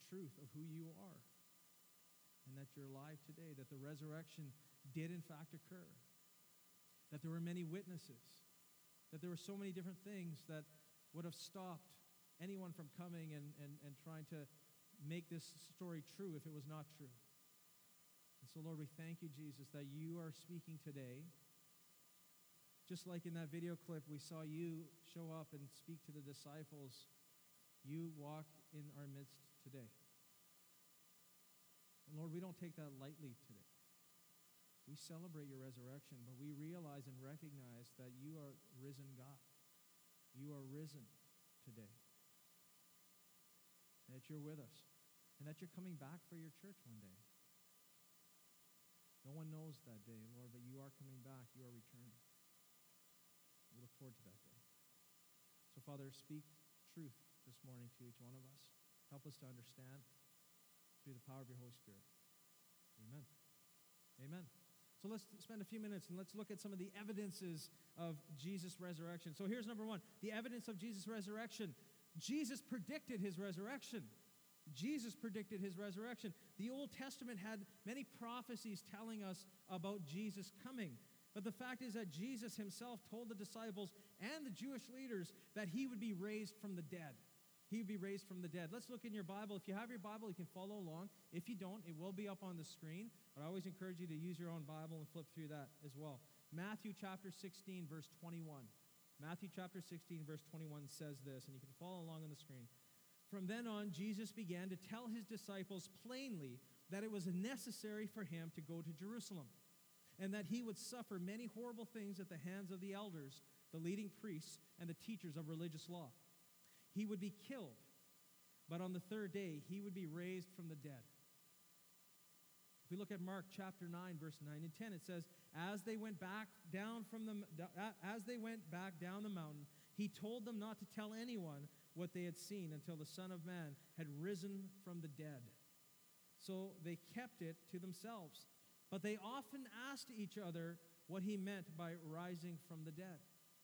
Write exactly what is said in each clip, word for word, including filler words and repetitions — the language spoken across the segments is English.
truth of who you are, and that you're alive today, that the resurrection did in fact occur, that there were many witnesses, that there were so many different things that would have stopped anyone from coming and, and, and trying to make this story true if it was not true. And so, Lord, we thank you, Jesus, that you are speaking today. Just like in that video clip, we saw you show up and speak to the disciples. You walk in our midst today. And Lord, we don't take that lightly today. We celebrate your resurrection, but we realize and recognize that you are risen God. You are risen today. And that you're with us. And that you're coming back for your church one day. No one knows that day, Lord, but you are coming back. You are returning. We look forward to that day. So, Father, speak truth this morning to each one of us. Help us to understand through the power of your Holy Spirit. Amen. Amen. So let's spend a few minutes and let's look at some of the evidences of Jesus' resurrection. So here's number one, the evidence of Jesus' resurrection. Jesus predicted his resurrection. Jesus predicted his resurrection. The Old Testament had many prophecies telling us about Jesus coming. But the fact is that Jesus himself told the disciples and the Jewish leaders that he would be raised from the dead. He would be raised from the dead. Let's look in your Bible. If you have your Bible, you can follow along. If you don't, it will be up on the screen. But I always encourage you to use your own Bible and flip through that as well. Matthew chapter sixteen, verse twenty-one. Matthew chapter sixteen, verse twenty-one says this, and you can follow along on the screen. From then on, Jesus began to tell his disciples plainly that it was necessary for him to go to Jerusalem, and that he would suffer many horrible things at the hands of the elders, the leading priests, and the teachers of religious law. He would be killed, but on the third day, he would be raised from the dead. If we look at Mark chapter nine, verse nine and ten, it says, as they went back down from the as they went back down the mountain, he told them not to tell anyone what they had seen until the Son of Man had risen from the dead. So they kept it to themselves. But they often asked each other what he meant by rising from the dead.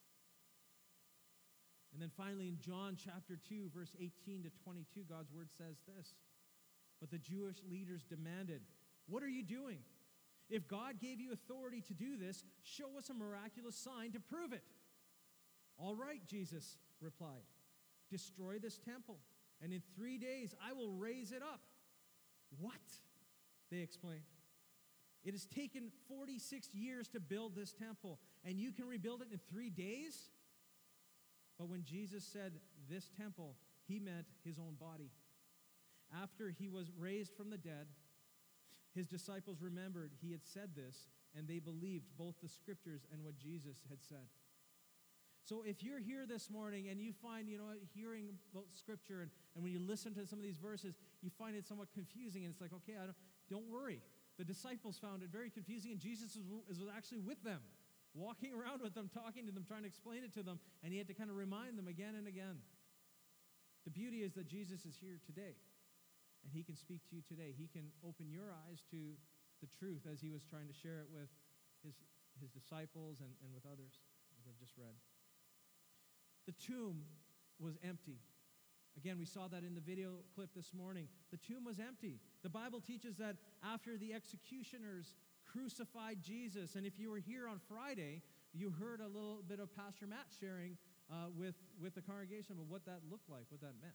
And then finally in John chapter two, verse eighteen to twenty-two, God's word says this. But the Jewish leaders demanded, what are you doing? If God gave you authority to do this, show us a miraculous sign to prove it. All right, Jesus replied, destroy this temple, and in three days I will raise it up. What? They explained. It has taken forty-six years to build this temple, and you can rebuild it in three days? But when Jesus said this temple, he meant his own body. After he was raised from the dead, his disciples remembered he had said this, and they believed both the scriptures and what Jesus had said. So if you're here this morning and you find, you know, hearing about scripture, and, and when you listen to some of these verses, you find it somewhat confusing, and it's like, okay, I don't, don't worry. The disciples found it very confusing, and Jesus was, was actually with them, walking around with them, talking to them, trying to explain it to them, and he had to kind of remind them again and again. The beauty is that Jesus is here today, and he can speak to you today. He can open your eyes to the truth as he was trying to share it with his, his disciples and, and with others, as I've just read. The tomb was empty. Again, we saw that in the video clip this morning. The tomb was empty. The Bible teaches that after the executioners crucified Jesus, and if you were here on Friday, you heard a little bit of Pastor Matt sharing uh, with, with the congregation about what that looked like, what that meant.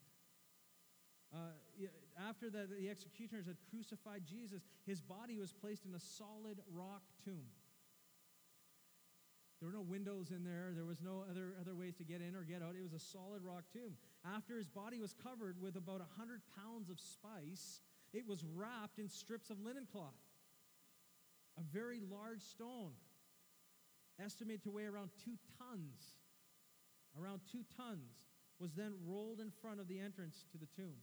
Uh, after the, the executioners had crucified Jesus, his body was placed in a solid rock tomb. There were no windows in there. There was no other, other ways to get in or get out. It was a solid rock tomb. After his body was covered with about one hundred pounds of spice, it was wrapped in strips of linen cloth. A very large stone, estimated to weigh around two tons, around two tons, was then rolled in front of the entrance to the tomb.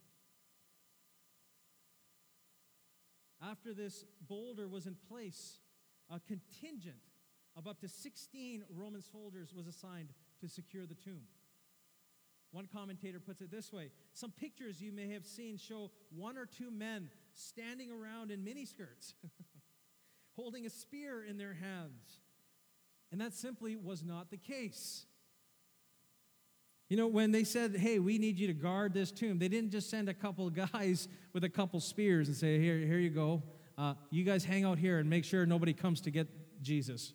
After this boulder was in place, a contingent of up to sixteen Roman soldiers was assigned to secure the tomb. One commentator puts it this way: some pictures you may have seen show one or two men standing around in miniskirts, holding a spear in their hands. And that simply was not the case. You know, when they said, hey, we need you to guard this tomb, they didn't just send a couple of guys with a couple spears and say, here, here you go. Uh, you guys hang out here and make sure nobody comes to get Jesus.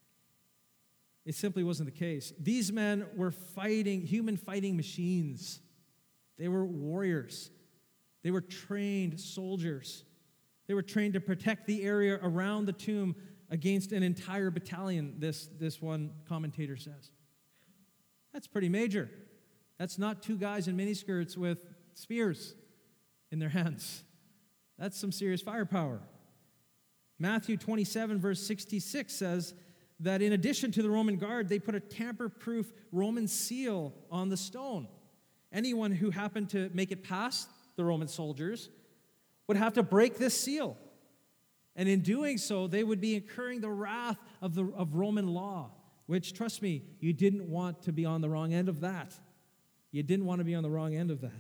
It simply wasn't the case. These men were fighting, human fighting machines. They were warriors. They were trained soldiers. They were trained to protect the area around the tomb against an entire battalion, this, this one commentator says. That's pretty major. That's not two guys in miniskirts with spears in their hands. That's some serious firepower. Matthew twenty-seven, verse sixty-six says that in addition to the Roman guard, they put a tamper-proof Roman seal on the stone. Anyone who happened to make it past the Roman soldiers would have to break this seal. And in doing so, they would be incurring the wrath of, the, of Roman law, which, trust me, you didn't want to be on the wrong end of that. You didn't want to be on the wrong end of that.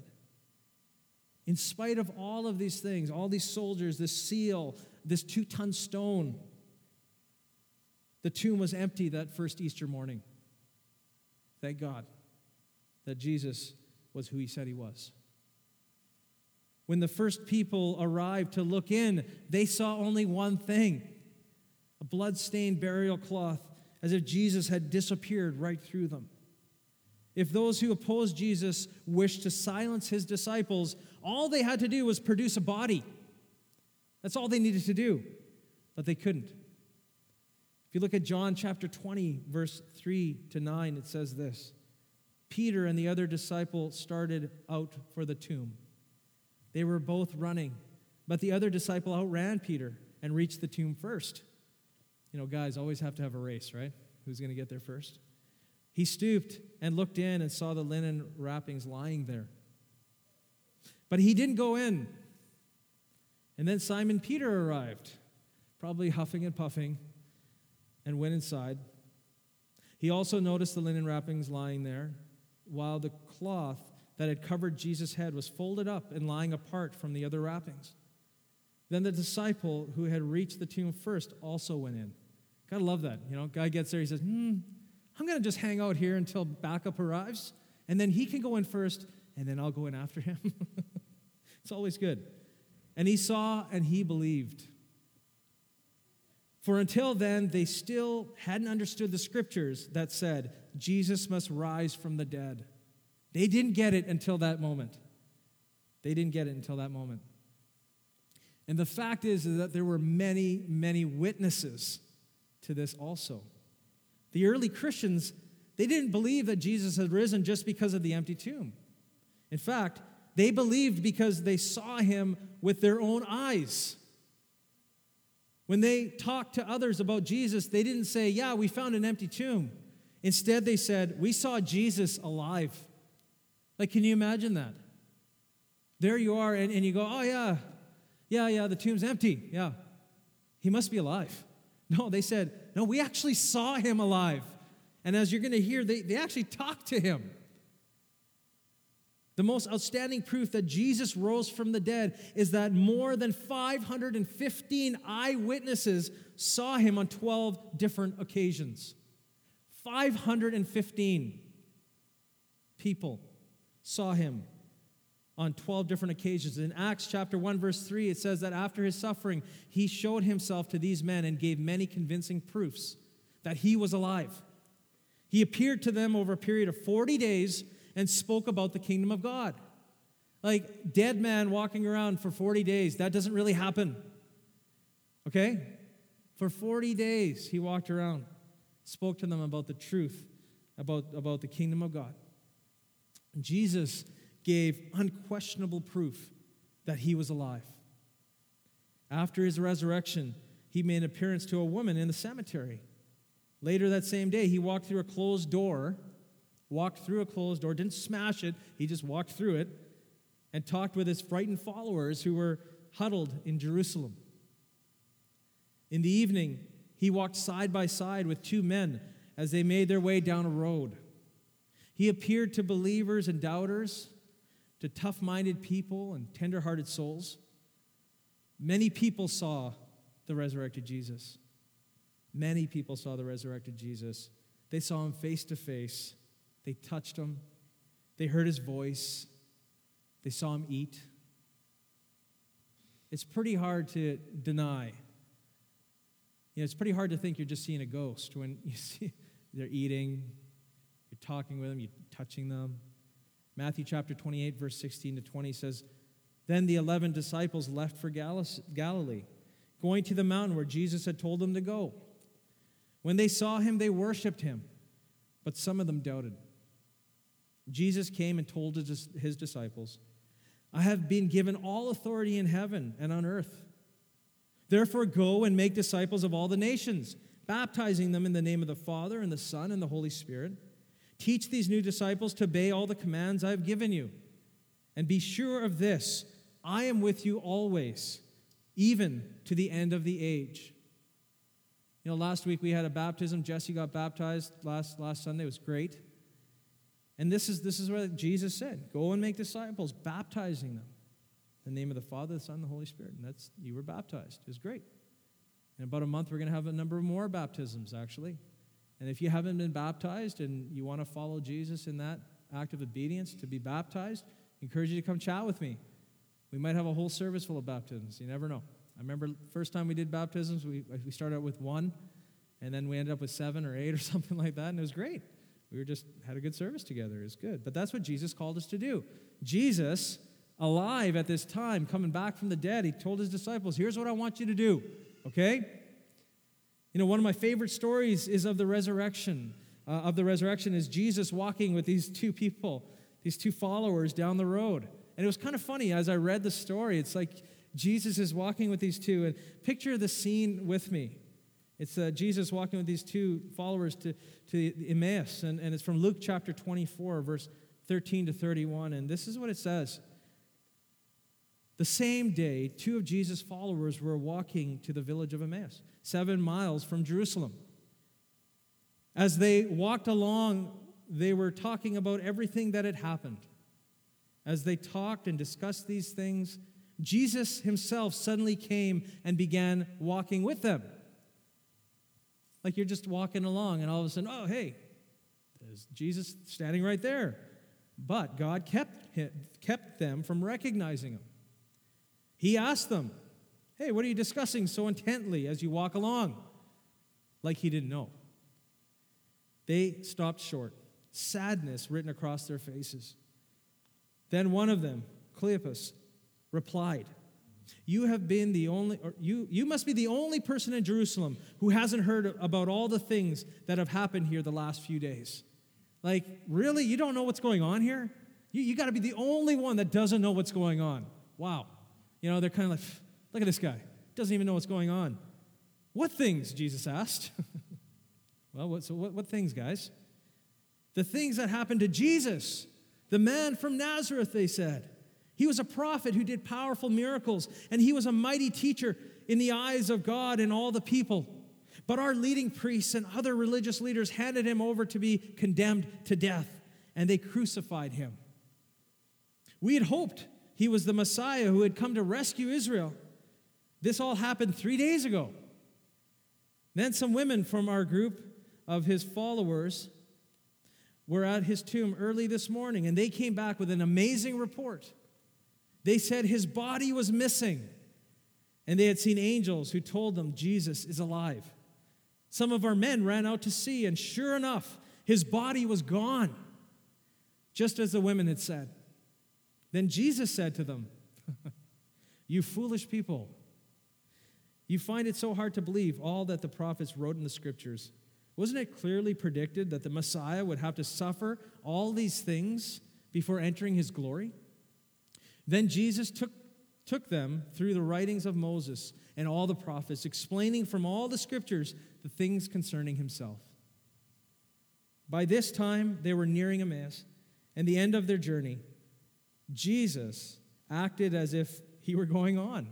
In spite of all of these things, all these soldiers, this seal, this two-ton stone, the tomb was empty that first Easter morning. Thank God that Jesus was who he said he was. When the first people arrived to look in, they saw only one thing, a blood-stained burial cloth, as if Jesus had disappeared right through them. If those who opposed Jesus wished to silence his disciples, all they had to do was produce a body. That's all they needed to do, but they couldn't. If you look at John chapter twenty, verse three to nine, it says this: Peter and the other disciple started out for the tomb. They were both running, but the other disciple outran Peter and reached the tomb first. You know, guys always have to have a race, right? Who's going to get there first? He stooped and looked in and saw the linen wrappings lying there. But he didn't go in. And then Simon Peter arrived, probably huffing and puffing, and went inside. He also noticed the linen wrappings lying there, while the cloth that had covered Jesus' head was folded up and lying apart from the other wrappings. Then the disciple who had reached the tomb first also went in. Gotta love that. You know, guy gets there, he says, hmm, I'm going to just hang out here until backup arrives, and then he can go in first, and then I'll go in after him. It's always good. And he saw and he believed. For until then, they still hadn't understood the scriptures that said, Jesus must rise from the dead. They didn't get it until that moment. They didn't get it until that moment. And the fact is, is that there were many, many witnesses to this also. The early Christians, they didn't believe that Jesus had risen just because of the empty tomb. In fact, they believed because they saw him with their own eyes. When they talked to others about Jesus, they didn't say, yeah, we found an empty tomb. Instead, they said, we saw Jesus alive. Like, can you imagine that? There you are, and, and you go, oh, yeah, yeah, yeah, the tomb's empty. Yeah, he must be alive. No, they said, no, we actually saw him alive. And as you're going to hear, they, they actually talked to him. The most outstanding proof that Jesus rose from the dead is that more than five hundred fifteen eyewitnesses saw him on twelve different occasions. five hundred fifteen people saw him on twelve different occasions. In Acts chapter one, verse three, it says that after his suffering, he showed himself to these men and gave many convincing proofs that he was alive. He appeared to them over a period of forty days and spoke about the kingdom of God. Like, dead man walking around for forty days, that doesn't really happen. Okay? For forty days, he walked around, spoke to them about the truth, about, about the kingdom of God. Jesus gave unquestionable proof that he was alive. After his resurrection, he made an appearance to a woman in the cemetery. Later that same day, he walked through a closed door, walked through a closed door, didn't smash it, he just walked through it, and talked with his frightened followers who were huddled in Jerusalem. In the evening, he walked side by side with two men as they made their way down a road. He appeared to believers and doubters, to tough-minded people and tender-hearted souls. Many people saw the resurrected Jesus. Many people saw the resurrected Jesus. They saw him face to face. They touched him. They heard his voice. They saw him eat. It's pretty hard to deny. You know, it's pretty hard to think you're just seeing a ghost when you see they're eating, you're talking with them, you're touching them. Matthew chapter twenty-eight, verse sixteen to twenty says, "Then the eleven disciples left for Gal- Galilee, going to the mountain where Jesus had told them to go. When they saw him, they worshipped him, but some of them doubted. Jesus came and told his, his disciples, 'I have been given all authority in heaven and on earth. Therefore go and make disciples of all the nations, baptizing them in the name of the Father and the Son and the Holy Spirit. Teach these new disciples to obey all the commands I have given you. And be sure of this, I am with you always, even to the end of the age.'" You know, last week we had a baptism. Jesse got baptized last, last Sunday. It was great. And this is, this is what Jesus said. Go and make disciples, baptizing them in the name of the Father, the Son, and the Holy Spirit. And that's, you were baptized. It was great. In about a month, we're going to have a number of more baptisms, actually. And if you haven't been baptized and you want to follow Jesus in that act of obedience to be baptized, I encourage you to come chat with me. We might have a whole service full of baptisms. You never know. I remember the first time we did baptisms, we, we started out with one, and then we ended up with seven or eight or something like that, and it was great. We were just had a good service together. It was good. But that's what Jesus called us to do. Jesus, alive at this time, coming back from the dead, he told his disciples, here's what I want you to do, okay? You know, one of my favorite stories is of the resurrection. Uh, of the resurrection is Jesus walking with these two people, these two followers down the road. And it was kind of funny as I read the story. It's like Jesus is walking with these two. And picture the scene with me. It's uh, Jesus walking with these two followers to, to Emmaus. And, and it's from Luke chapter twenty-four, verse thirteen to thirty-one. And this is what it says. The same day, two of Jesus' followers were walking to the village of Emmaus, seven miles from Jerusalem. As they walked along, they were talking about everything that had happened. As they talked and discussed these things, Jesus himself suddenly came and began walking with them. Like you're just walking along, and all of a sudden, oh, hey, there's Jesus standing right there. But God kept, kept them from recognizing him. He asked them, hey, what are you discussing so intently as you walk along? Like he didn't know. They stopped short, sadness written across their faces. Then one of them, Cleopas, replied, You have been the only, or you, you must be the only person in Jerusalem who hasn't heard about all the things that have happened here the last few days. Like, really? You don't know what's going on here? You, you got to be the only one that doesn't know what's going on. Wow. You know, they're kind of like, look at this guy. Doesn't even know what's going on. What things, Jesus asked. Well, what, so what, what things, guys? The things that happened to Jesus, the man from Nazareth, they said. He was a prophet who did powerful miracles, and he was a mighty teacher in the eyes of God and all the people. But our leading priests and other religious leaders handed him over to be condemned to death, and they crucified him. We had hoped he was the Messiah who had come to rescue Israel. This all happened three days ago. Then some women from our group of his followers were at his tomb early this morning, and they came back with an amazing report. They said his body was missing, and they had seen angels who told them Jesus is alive. Some of our men ran out to see, and sure enough, his body was gone, just as the women had said. Then Jesus said to them, You foolish people, you find it so hard to believe all that the prophets wrote in the scriptures. Wasn't it clearly predicted that the Messiah would have to suffer all these things before entering his glory? Then Jesus took, took them through the writings of Moses and all the prophets, explaining from all the scriptures the things concerning himself. By this time, they were nearing Emmaus and the end of their journey. Jesus acted as if he were going on.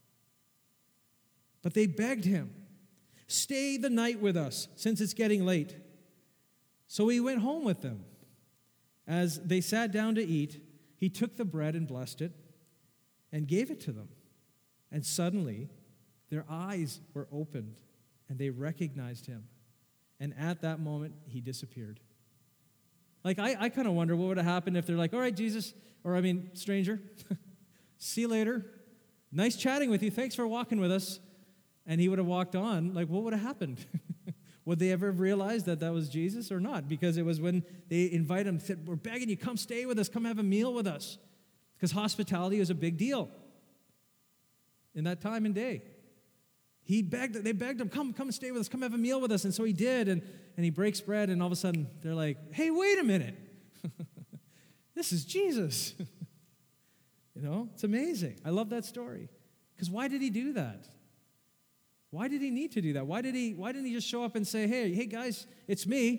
But they begged him, Stay the night with us, since it's getting late. So he went home with them. As they sat down to eat, he took the bread and blessed it and gave it to them. And suddenly, their eyes were opened, and they recognized him. And at that moment, he disappeared. Like, I, I kind of wonder what would have happened if they're like, all right, Jesus, or I mean, stranger, see you later. Nice chatting with you. Thanks for walking with us. And he would have walked on. Like, what would have happened? Would they ever have realized that that was Jesus or not? Because it was when they invite him, said, we're begging you, come stay with us, come have a meal with us. Because hospitality is a big deal in that time and day. He begged, they begged him, come, come and stay with us, come have a meal with us. And so he did, and, and he breaks bread, and all of a sudden they're like, hey, wait a minute. This is Jesus. You know, it's amazing. I love that story. Because why did he do that? Why did he need to do that? Why did he, why didn't he just show up and say, hey, hey guys, it's me.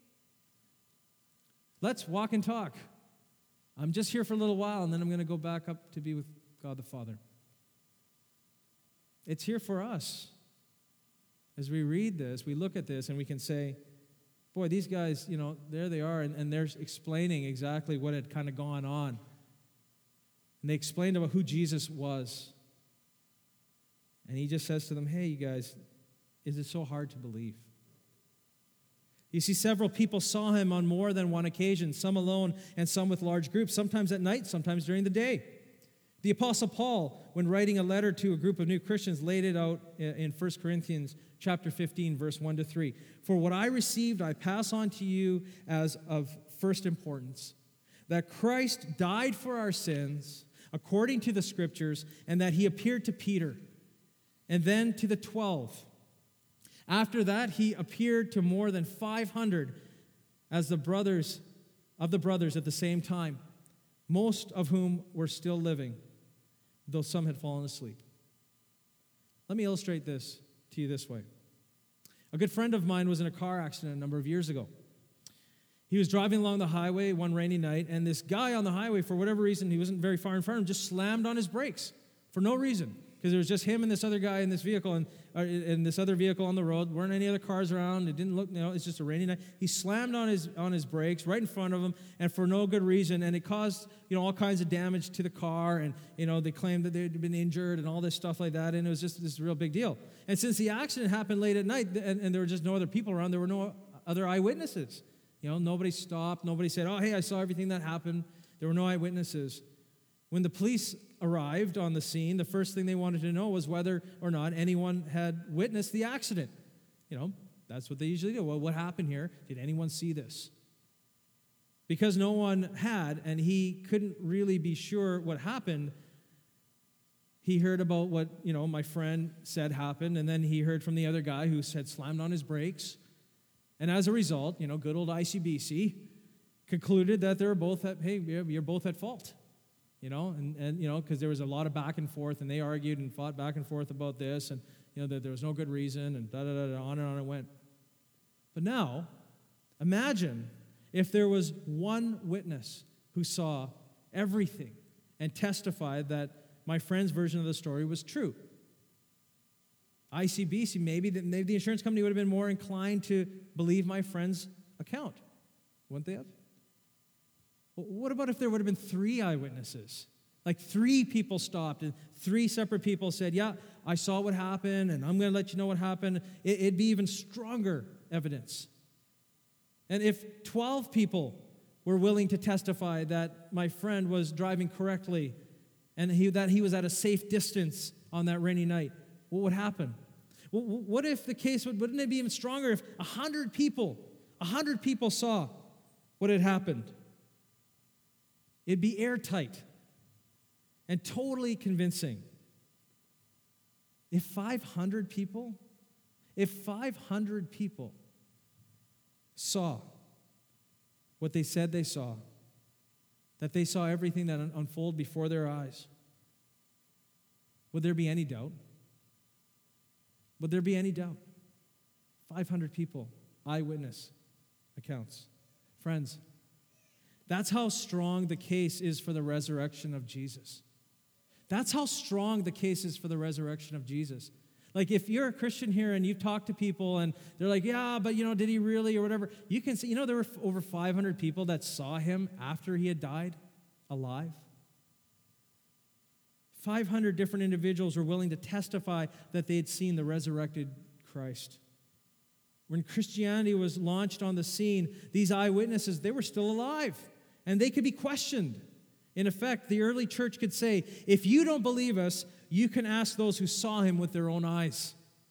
Let's walk and talk. I'm just here for a little while, and then I'm going to go back up to be with God the Father. It's here for us. As we read this, we look at this, and we can say, boy, these guys, you know, there they are, and, and they're explaining exactly what had kind of gone on. And they explained about who Jesus was. And he just says to them, hey, you guys, is it so hard to believe? You see, several people saw him on more than one occasion, some alone and some with large groups, sometimes at night, sometimes during the day. The Apostle Paul, when writing a letter to a group of new Christians, laid it out in First Corinthians chapter fifteen, verse one to three. For what I received, I pass on to you as of first importance, that Christ died for our sins, according to the Scriptures, and that he appeared to Peter, and then to the twelve. After that, he appeared to more than five hundred as the brothers of the brothers at the same time, most of whom were still living, though some had fallen asleep. Let me illustrate this to you this way. A good friend of mine was in a car accident a number of years ago. He was driving along the highway one rainy night, and this guy on the highway, for whatever reason, he wasn't very far in front of him, just slammed on his brakes for no reason. Because there was just him and this other guy in this vehicle, and, uh, and this other vehicle on the road. Weren't any other cars around. It didn't look, you know, it's just a rainy night. He slammed on his on his brakes right in front of him, and for no good reason. And it caused, you know, all kinds of damage to the car. And, you know, they claimed that they'd been injured and all this stuff like that. And it was just this real big deal. And since the accident happened late at night, and, and there were just no other people around, there were no other eyewitnesses. You know, nobody stopped. Nobody said, oh, hey, I saw everything that happened. There were no eyewitnesses. When the police arrived on the scene, the first thing they wanted to know was whether or not anyone had witnessed the accident. You know, that's what they usually do. Well, what happened here? Did anyone see this? Because no one had, and he couldn't really be sure what happened, he heard about what, you know, my friend said happened, and then he heard from the other guy who said slammed on his brakes. And as a result, you know, good old I C B C concluded that they were both at, hey, you're both at fault. You know, and, and you know, because there was a lot of back and forth, and they argued and fought back and forth about this, and, you know, that there was no good reason, and da-da-da-da, on and on it went. But now, imagine if there was one witness who saw everything and testified that my friend's version of the story was true. I C B C, maybe the, maybe the insurance company would have been more inclined to believe my friend's account, wouldn't they have? What about if there would have been three eyewitnesses? Like three people stopped and three separate people said, yeah, I saw what happened and I'm going to let you know what happened. It, it'd be even stronger evidence. And if twelve people were willing to testify that my friend was driving correctly and he, that he was at a safe distance on that rainy night, what would happen? What if the case, would, wouldn't it be even stronger if a hundred people, a hundred people saw what had happened? It'd be airtight and totally convincing. If five hundred people, if five hundred people saw what they said they saw, that they saw everything that un- unfolded before their eyes, would there be any doubt? Would there be any doubt? five hundred people, eyewitness accounts. Friends, that's how strong the case is for the resurrection of Jesus. That's how strong the case is for the resurrection of Jesus. Like if you're a Christian here and you've talked to people and they're like, yeah, but you know, did he really or whatever? You can see, you know, there were over five hundred people that saw him after he had died alive. five hundred different individuals were willing to testify that they had seen the resurrected Christ. When Christianity was launched on the scene, these eyewitnesses, they were still alive, and they could be questioned. In effect, the early church could say, if you don't believe us, you can ask those who saw him with their own eyes.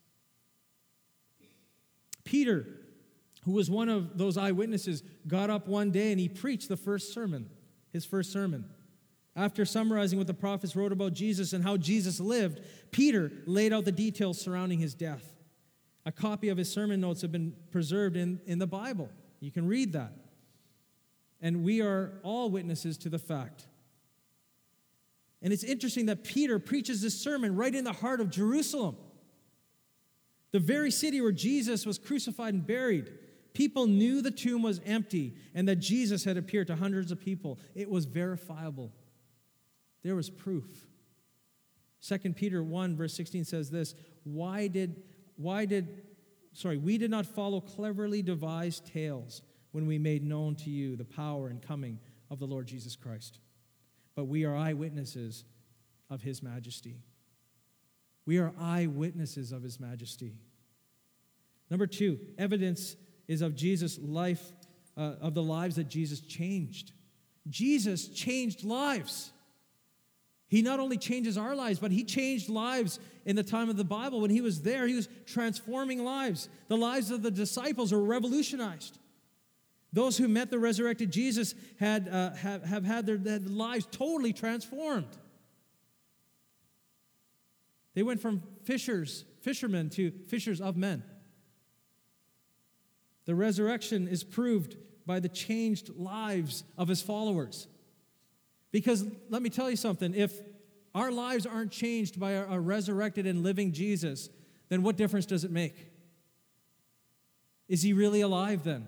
Peter, who was one of those eyewitnesses, got up one day and he preached the first sermon, his first sermon. After summarizing what the prophets wrote about Jesus and how Jesus lived, Peter laid out the details surrounding his death. A copy of his sermon notes have been preserved in, in the Bible. You can read that. And we are all witnesses to the fact. And it's interesting that Peter preaches this sermon right in the heart of Jerusalem, the very city where Jesus was crucified and buried. People knew the tomb was empty and that Jesus had appeared to hundreds of people. It was verifiable. There was proof. Second Peter one, verse sixteen says this, Why did, why did, sorry, we did not follow cleverly devised tales when we made known to you the power and coming of the Lord Jesus Christ. But we are eyewitnesses of his majesty. We are eyewitnesses of his majesty. Number two, evidence is of Jesus' life, uh, of the lives that Jesus changed. Jesus changed lives. He not only changes our lives, but he changed lives in the time of the Bible. When he was there, he was transforming lives. The lives of the disciples were revolutionized. Those who met the resurrected Jesus had uh, have, have had their, their lives totally transformed. They went from fishers, fishermen to fishers of men. The resurrection is proved by the changed lives of his followers. Because let me tell you something, if our lives aren't changed by a, a resurrected and living Jesus, then what difference does it make? Is he really alive then?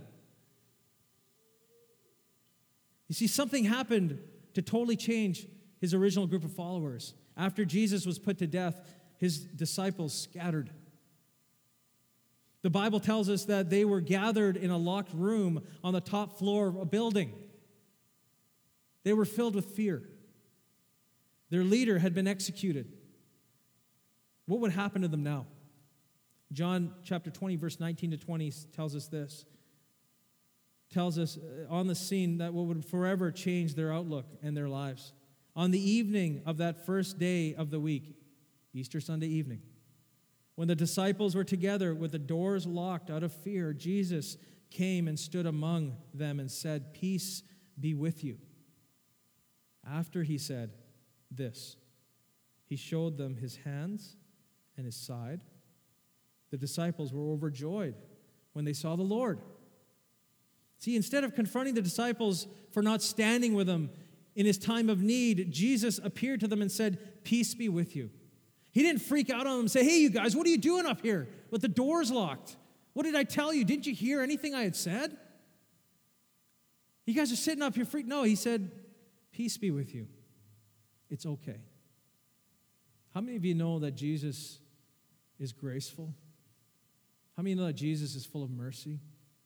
You see, something happened to totally change his original group of followers. After Jesus was put to death, his disciples scattered. The Bible tells us that they were gathered in a locked room on the top floor of a building. They were filled with fear. Their leader had been executed. What would happen to them now? John chapter twenty, verse nineteen to twenty tells us this. Tells us on the scene that what would forever change their outlook and their lives. On the evening of that first day of the week, Easter Sunday evening, when the disciples were together with the doors locked out of fear, Jesus came and stood among them and said, "Peace be with you." After he said this, he showed them his hands and his side. The disciples were overjoyed when they saw the Lord. See, instead of confronting the disciples for not standing with him in his time of need, Jesus appeared to them and said, "Peace be with you." He didn't freak out on them and say, "Hey, you guys, what are you doing up here with the doors locked? What did I tell you? Didn't you hear anything I had said? You guys are sitting up here freaked." No, he said, "Peace be with you. It's okay." How many of you know that Jesus is graceful? How many know that Jesus is full of mercy?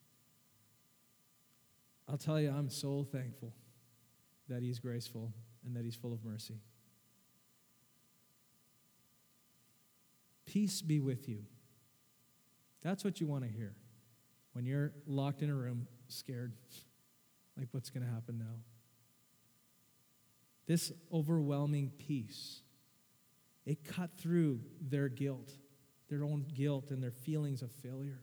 I'll tell you, I'm so thankful that he's graceful and that he's full of mercy. Peace be with you. That's what you want to hear when you're locked in a room, scared, like what's going to happen now. This overwhelming peace, it cut through their guilt, their own guilt and their feelings of failure.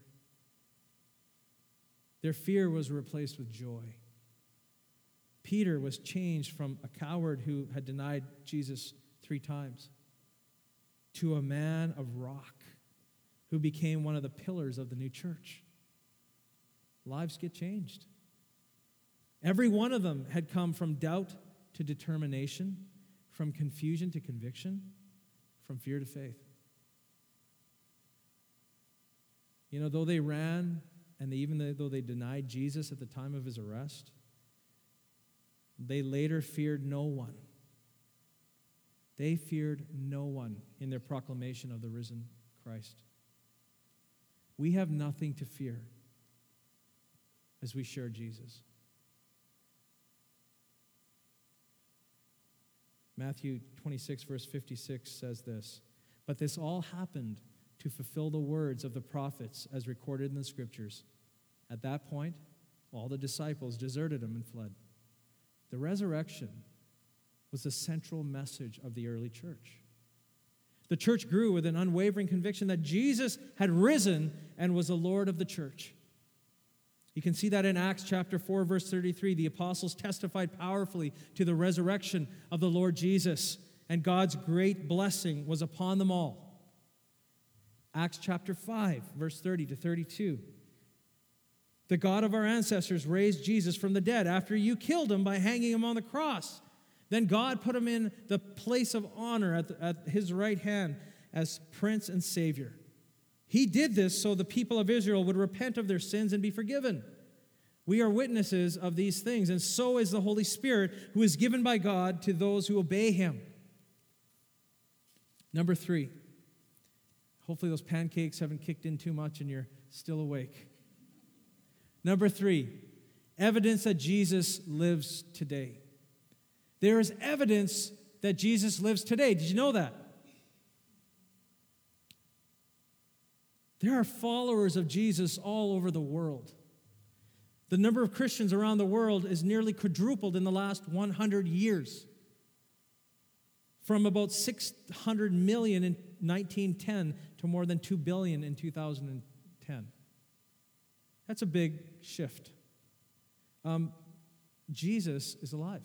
Their fear was replaced with joy. Peter was changed from a coward who had denied Jesus three times to a man of rock who became one of the pillars of the new church. Lives get changed. Every one of them had come from doubt to determination, from confusion to conviction, from fear to faith. You know, though they ran, and they, even though they denied Jesus at the time of his arrest, they later feared no one. They feared no one in their proclamation of the risen Christ. We have nothing to fear as we share Jesus. Matthew twenty-six, verse fifty-six says this, "But this all happened to fulfill the words of the prophets as recorded in the Scriptures. At that point, all the disciples deserted him and fled. The resurrection was the central message of the early church. The church grew with an unwavering conviction that Jesus had risen and was the Lord of the church. You can see that in Acts chapter four, verse thirty-three. The apostles testified powerfully to the resurrection of the Lord Jesus, and God's great blessing was upon them all. Acts chapter five, verse thirty to thirty-two. The God of our ancestors raised Jesus from the dead after you killed him by hanging him on the cross. Then God put him in the place of honor at, the, at his right hand as Prince and Savior. He did this so the people of Israel would repent of their sins and be forgiven. We are witnesses of these things, and so is the Holy Spirit, who is given by God to those who obey him. Number three. Hopefully those pancakes haven't kicked in too much and you're still awake. Number three, evidence that Jesus lives today. There is evidence that Jesus lives today. Did you know that? There are followers of Jesus all over the world. The number of Christians around the world is nearly quadrupled in the last one hundred years. From about six hundred million in nineteen ten to more than two billion in two thousand ten. That's a big shift. Um, Jesus is alive.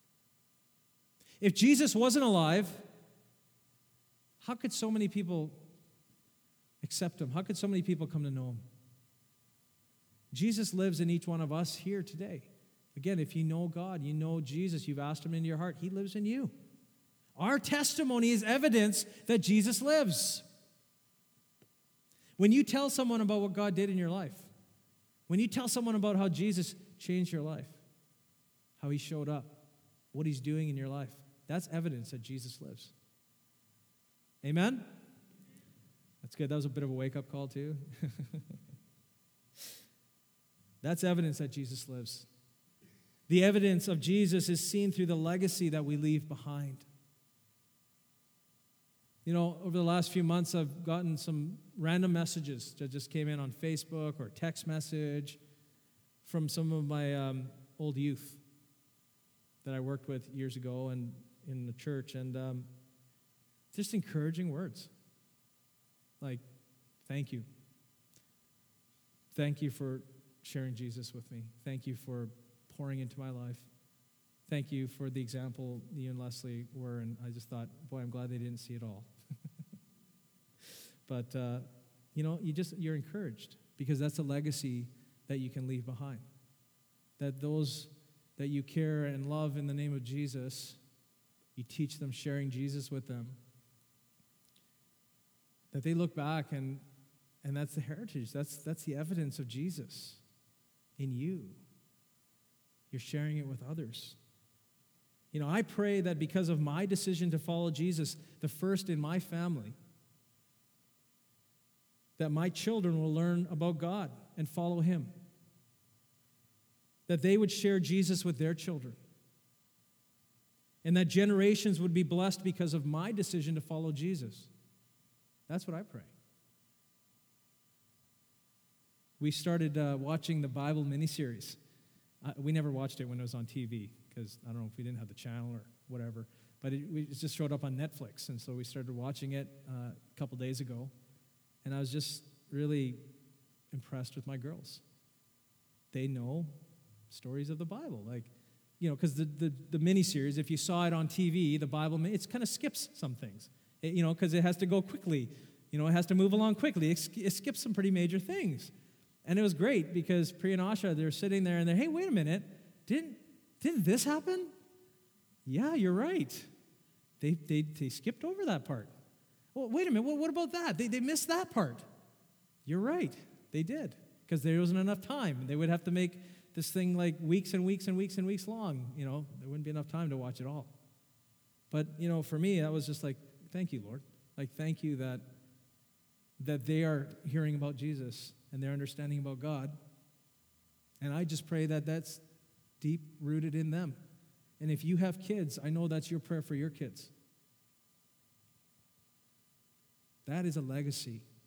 If Jesus wasn't alive, how could so many people accept him? How could so many people come to know him? Jesus lives in each one of us here today. Again, if you know God, you know Jesus, you've asked him into your heart, he lives in you. Our testimony is evidence that Jesus lives. When you tell someone about what God did in your life, when you tell someone about how Jesus changed your life, how he showed up, what he's doing in your life, that's evidence that Jesus lives. Amen? That's good. That was a bit of a wake-up call, too. That's evidence that Jesus lives. The evidence of Jesus is seen through the legacy that we leave behind. You know, over the last few months, I've gotten some random messages that just came in on Facebook or text message from some of my um, old youth that I worked with years ago and in the church, and um, just encouraging words. Like, thank you. Thank you for sharing Jesus with me. Thank you for pouring into my life. Thank you for the example you and Leslie were, and I just thought, boy, I'm glad they didn't see it all. But, uh, you know, you just, you're encouraged because that's a legacy that you can leave behind. That those that you care and love in the name of Jesus, you teach them sharing Jesus with them. That they look back and and that's the heritage. That's that's the evidence of Jesus in you. You're sharing it with others. You know, I pray that because of my decision to follow Jesus, the first in my family, that my children will learn about God and follow him. That they would share Jesus with their children. And that generations would be blessed because of my decision to follow Jesus. That's what I pray. We started uh, watching the Bible miniseries. Uh, we never watched it when it was on T V because, I don't know if we didn't have the channel or whatever. But it, it just showed up on Netflix, and so we started watching it uh, a couple days ago. And I was just really impressed with my girls. They know stories of the Bible. Like, you know, because the, the, the miniseries, if you saw it on T V, the Bible, it kind of skips some things. It, you know, because it has to go quickly. You know, it has to move along quickly. It, it skips some pretty major things. And it was great because Priya and Asha, they're sitting there and they're, hey, wait a minute. Didn't, didn't this happen? Yeah, you're right. They, they, they skipped over that part. Well, wait a minute, what, what about that? They, they missed that part. You're right, they did, because there wasn't enough time. They would have to make this thing like weeks and weeks and weeks and weeks long. You know, there wouldn't be enough time to watch it all. But, you know, for me, that was just like, thank you, Lord. Like, thank you that, that they are hearing about Jesus and they're understanding about God. And I just pray that that's deep-rooted in them. And if you have kids, I know that's your prayer for your kids. That is a legacy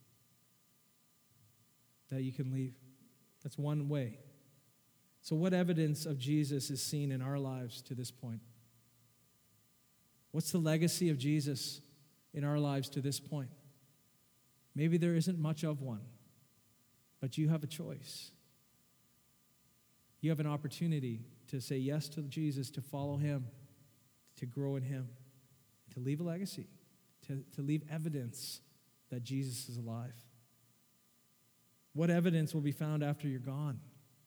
that you can leave. That's one way. So what evidence of Jesus is seen in our lives to this point? What's the legacy of Jesus in our lives to this point? Maybe there isn't much of one, but you have a choice. You have an opportunity to say yes to Jesus, to follow him, to grow in him, to leave a legacy, to, to leave evidence that Jesus is alive. What evidence will be found after you're gone?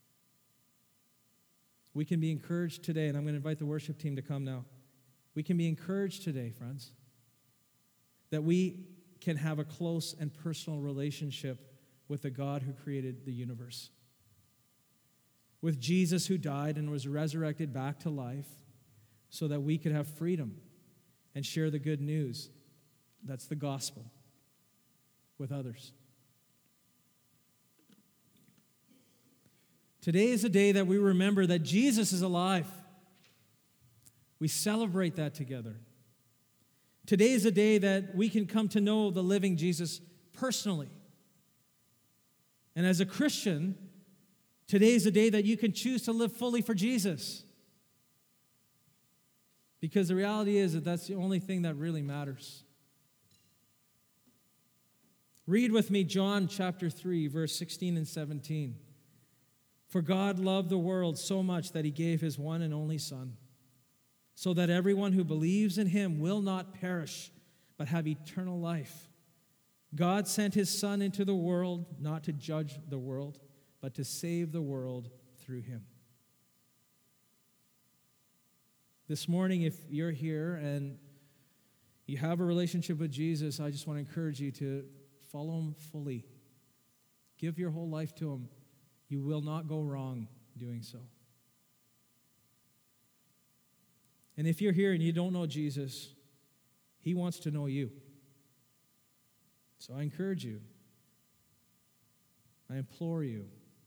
We can be encouraged today, and I'm going to invite the worship team to come now. We can be encouraged today, friends, that we can have a close and personal relationship with the God who created the universe. With Jesus who died and was resurrected back to life so that we could have freedom and share the good news. That's the gospel with others. Today is a day that we remember that Jesus is alive. We celebrate that together. Today is a day that we can come to know the living Jesus personally. And as a Christian, today is a day that you can choose to live fully for Jesus. Because the reality is that that's the only thing that really matters. Read with me John chapter three, verse sixteen and seventeen. For God loved the world so much that he gave his one and only Son, so that everyone who believes in him will not perish, but have eternal life. God sent his Son into the world, not to judge the world, but to save the world through him. This morning, if you're here and you have a relationship with Jesus, I just want to encourage you to follow him fully. Give your whole life to him. You will not go wrong doing so. And if you're here and you don't know Jesus, he wants to know you. So I encourage you. I implore you.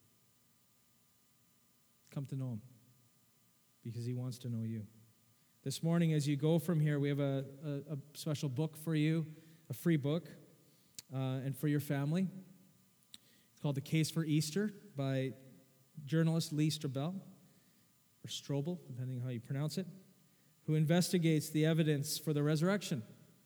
Come to know him because he wants to know you. This morning as you go from here, we have a, a, a special book for you, a free book, uh, and for your family. It's called The Case for Easter by journalist Lee Strobel, or Strobel, depending on how you pronounce it, who investigates the evidence for the resurrection.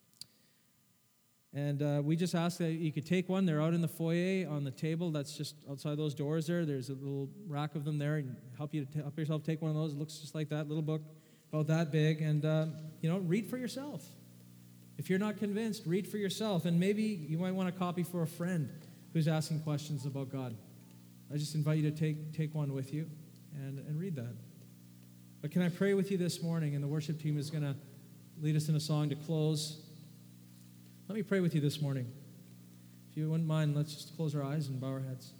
And uh, we just ask that you could take one. They're out in the foyer on the table that's just outside those doors there. There's a little rack of them there, and help you to t- help yourself take one of those. It looks just like that, little book, about that big. And, uh, you know, read for yourself. If you're not convinced, read for yourself. And maybe you might want a copy for a friend who's asking questions about God. I just invite you to take, take one with you and, and read that. But can I pray with you this morning? And the worship team is going to lead us in a song to close. Let me pray with you this morning. If you wouldn't mind, let's just close our eyes and bow our heads.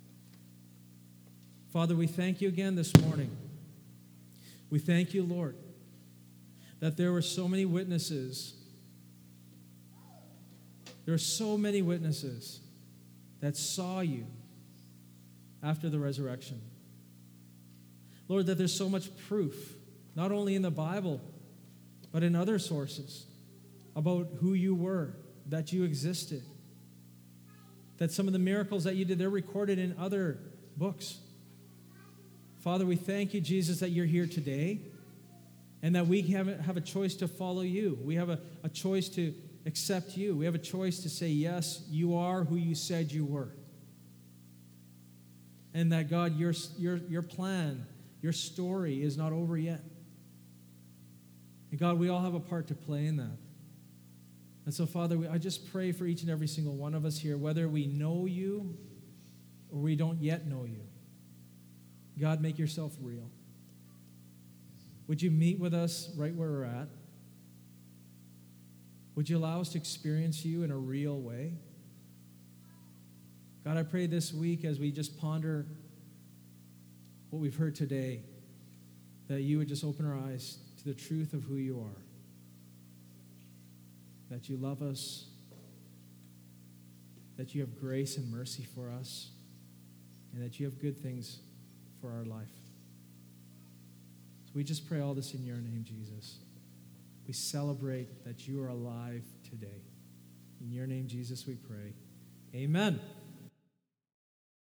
Father, we thank you again this morning. We thank you, Lord, that there were so many witnesses. There are so many witnesses that saw you after the resurrection. Lord, that there's so much proof, not only in the Bible, but in other sources, about who you were, that you existed. That some of the miracles that you did, they're recorded in other books. Father, we thank you, Jesus, that you're here today and that we have a, have a choice to follow you. We have a, a choice to accept you. We have a choice to say, yes, you are who you said you were. And that, God, your, your, your plan, your story is not over yet. And God, we all have a part to play in that. And so, Father, we, I just pray for each and every single one of us here, whether we know you or we don't yet know you. God, make yourself real. Would you meet with us right where we're at? Would you allow us to experience you in a real way? God, I pray this week as we just ponder what we've heard today, that you would just open our eyes to the truth of who you are. That you love us, that you have grace and mercy for us, and that you have good things for our life. So we just pray all this in your name, Jesus. We celebrate that you are alive today. In your name, Jesus, we pray. Amen.